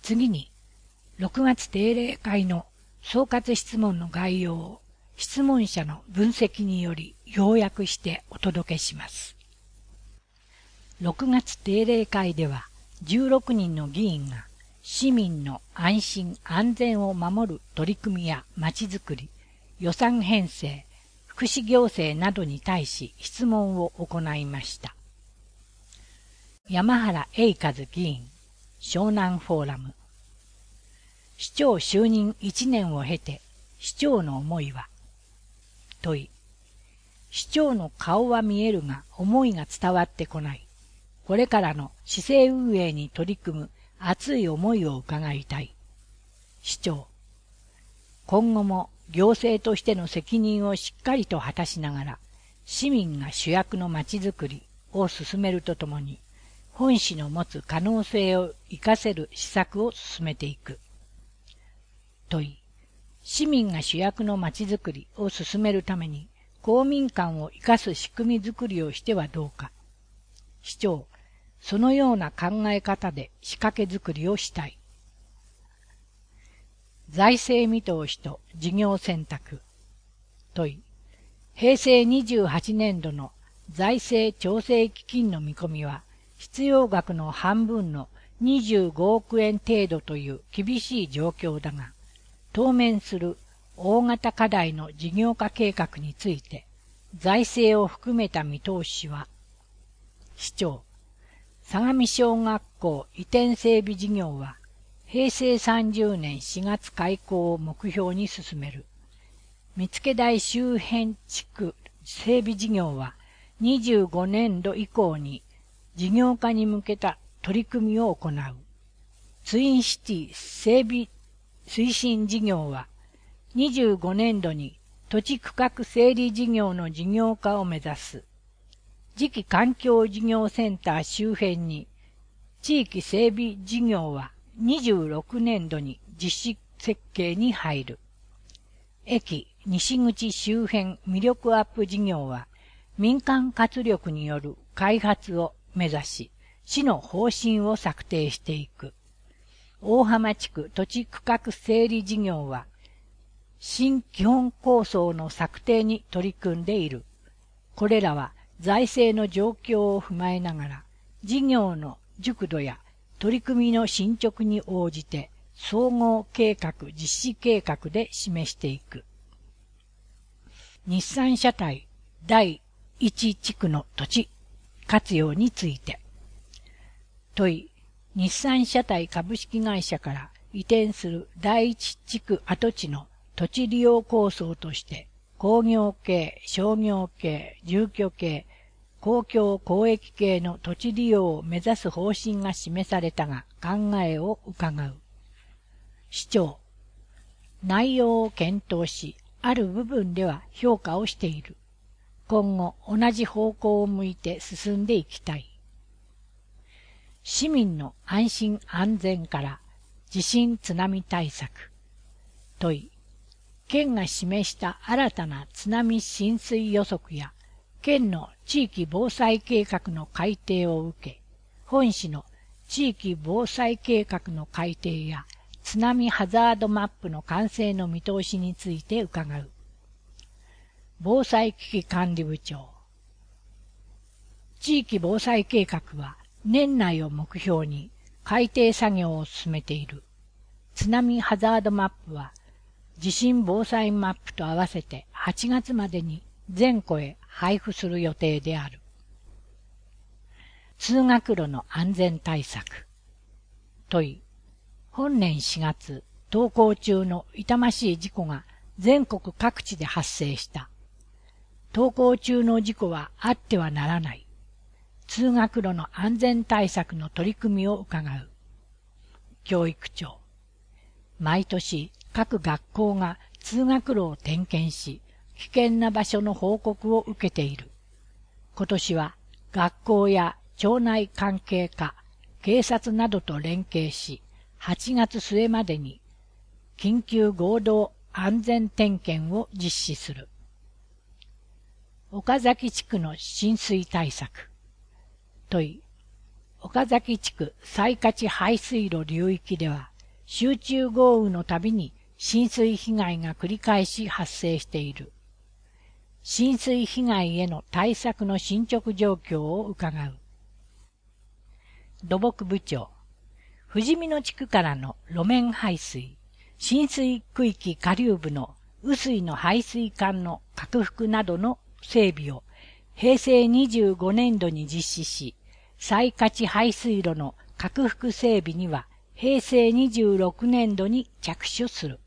次に、6月定例会の総括質問の概要を質問者の分析により要約してお届けします。6月定例会では16人の議員が市民の安心安全を守る取り組みやまちづくり、予算編成、福祉行政などに対し質問を行いました。山原栄和議員、湘南フォーラム。市長就任1年を経て、市長の思いは問い。市長の顔は見えるが思いが伝わってこない。これからの市政運営に取り組む熱い思いを伺いたい。市長。今後も行政としての責任をしっかりと果たしながら、市民が主役のまちづくりを進めるとともに、本市の持つ可能性を生かせる施策を進めていく。問い。市民が主役のまちづくりを進めるために、公民館を生かす仕組みづくりをしてはどうか。市長、そのような考え方で仕掛けづくりをしたい。財政見通しと事業選択。問い。平成28年度の財政調整基金の見込みは、必要額の半分の25億円程度という厳しい状況だが、当面する大型課題の事業化計画について、財政を含めた見通しは、市長、相模小学校移転整備事業は、平成30年4月開校を目標に進める。見附台周辺地区整備事業は、25年度以降に事業化に向けた取り組みを行う。ツインシティ整備推進事業は、25年度に土地区画整理事業の事業化を目指す。次期環境事業センター周辺に、地域整備事業は26年度に実施設計に入る。駅西口周辺魅力アップ事業は、民間活力による開発を目指し、市の方針を策定していく。大浜地区土地区画整理事業は、新基本構想の策定に取り組んでいる。これらは財政の状況を踏まえながら、事業の熟度や取り組みの進捗に応じて、総合計画実施計画で示していく。日産車体第1地区の土地活用について。問い。日産車体株式会社から移転する第一地区跡地の土地利用構想として、工業系、商業系、住居系、公共公益系の土地利用を目指す方針が示されたが考えを伺う。市長、内容を検討し、ある部分では評価をしている。今後同じ方向を向いて進んでいきたい。市民の安心安全から地震津波対策。問い。県が示した新たな津波浸水予測や県の地域防災計画の改定を受け、本市の地域防災計画の改定や津波ハザードマップの完成の見通しについて伺う。防災危機管理部長。地域防災計画は年内を目標に改定作業を進めている。津波ハザードマップは地震防災マップと合わせて8月までに全戸へ配布する予定である。通学路の安全対策。問い。本年4月、登校中の痛ましい事故が全国各地で発生した。登校中の事故はあってはならない。通学路の安全対策の取り組みを伺う。教育長。毎年各学校が通学路を点検し、危険な場所の報告を受けている。今年は学校や町内関係課、警察などと連携し、8月末までに緊急合同安全点検を実施する。岡崎地区の浸水対策。問い。岡崎地区西勝排水路流域では、 集中豪雨のたびに浸水被害が繰り返し発生している。浸水被害への対策の進捗状況を伺う。土木部長、富士見野地区からの路面排水、浸水区域下流部の雨水の排水管の拡幅などの整備を平成25年度に実施し、再価値排水路の拡幅整備には平成26年度に着手する。